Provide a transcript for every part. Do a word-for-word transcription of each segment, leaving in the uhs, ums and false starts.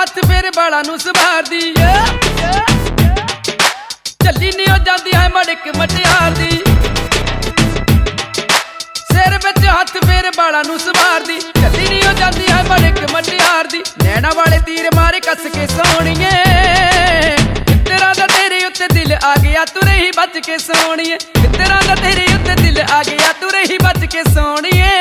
हथ फेर बाला नू सवारदी चली नी हो जांदी है मड़क मटियार दी सिर विच हथ फेर बाला नू सवारदी चली नी हो जांदी है मड़क मटियार दी नैना वाले तीर मारे कस के सोहणीए मित्तरां दा तेरे उत्ते दिल आ गया तुरे ही बच के सोहणीए मित्तरां दा तेरे उत्ते दिल आ गया तुरे ही बच के सोहणीए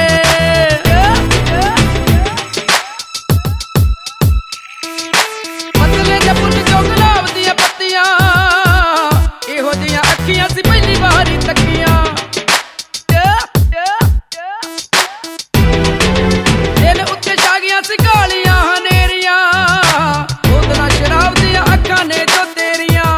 पतले जे फुल जो गुलाब दियां पत्तियां इहो जियां अखियां सी पहली बारी तकियां दिल उत्ते छा गईयां सी कालियां हनेरियां बोतलां शराब दियां अखां ने जो तेरियां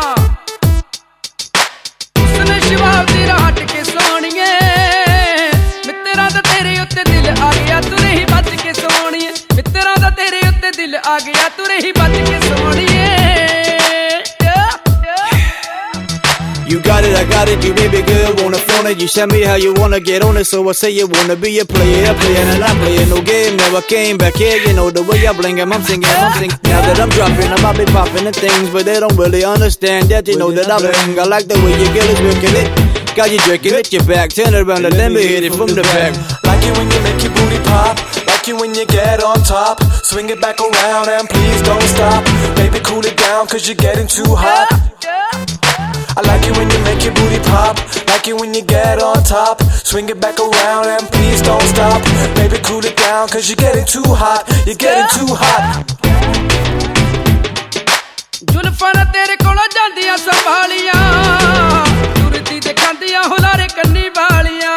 उसने शबाब दी राह हट के सोहणीए मित्तरां दा तेरे उत्ते दिल आ गया तुरे ही बच के सोहणीए मित्तरां दा तेरे उत्ते दिल आ गया तुरे ही बच के सोहणीए You got it, I got it, you baby girl, wanna phone it. You tell me how you wanna get on it, so I say you wanna be a player, a player, and I'm playing no game. Never came back here, you know the way I bling him, I'm singing, I'm singing. Now that I'm dropping, I might be popping the things, but they don't really understand that you know that I bling. I like the way your girl is working it. Got you jerking it, your back, turn around and let me hit it from the back. Like it when you make your booty pop, like it when you get on top. Swing it back around and please don't stop. Baby, cool it down, cause you're getting too hot. I like it when you make your booty pop, like it when you get on top. Swing it back around and please don't stop. Baby, cool it down, cause you're getting too hot. You're getting too hot. जुल्फां ना तेरे कोलों जांदियां संभालियां तुरदी ते खांदियां हुलारे कन्नी वालियां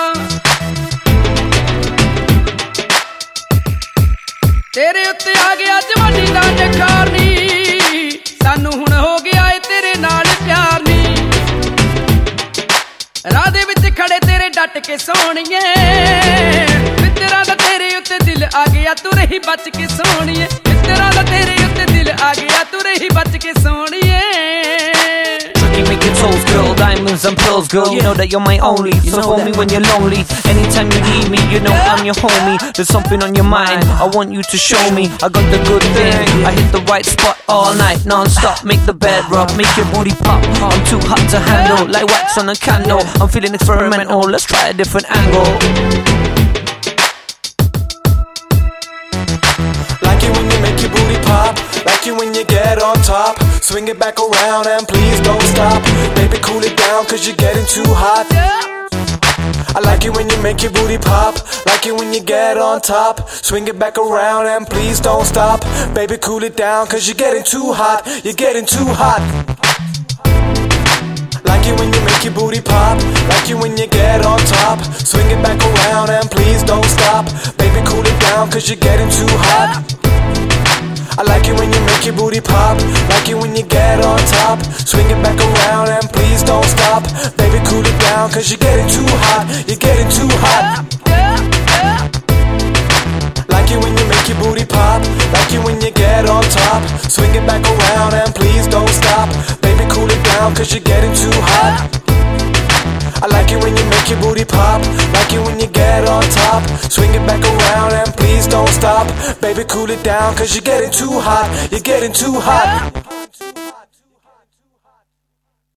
तेरे उत्ते आ गया जवानी दा नखार नी सानू हुण हो गया ए तेरे नाल प्यार नी राह दे विच खड़े तेरे डट के सोहणीए मित्तरां दा तेरे उत्ते दिल आ गया तुरे ही बच के सोहणीए मित्तरां दा तेरे उत्ते दिल आ गया तुरे ही बच के सोहणीए You make your toes, girl, diamonds and pearls, girl. You know that you're my only. You so hold me when you're lonely. Anytime you need me, you know I'm your homie. There's something on your mind, I want you to show me. I got the good thing, I hit the right spot all night, non-stop. Make the bed rock, make your booty pop. I'm too hot to handle, like wax on a candle. I'm feeling experimental, let's try a different angle. Like it when you make your booty pop, like it when you get on top. Swing it back around and please don't stop. Baby, cool it down, cause you're getting too hot. I like it when you make your booty pop, like it when you get on top. Swing it back around and please don't stop. Baby, cool it down, cause you're getting too hot. You're getting too hot. Like it when you make your booty pop, like it when you get on top. Swing it back around and please don't stop. Baby, cool it down, cause you're getting too hot. I like it when you make your booty pop, like it when you get on top. Swing it back around and please don't stop. Baby, cool it down, cause you're getting too hot. You're getting too hot. Like it when you make your booty pop, like it when you get on top. Swing it back around and please don't stop. Baby, cool it down, cause you're getting too hot. I like it when you make your booty pop, like it when you get on top. Swing it back around and please don't stop. Baby, cool it down, cause you're getting too hot. You're getting too hot.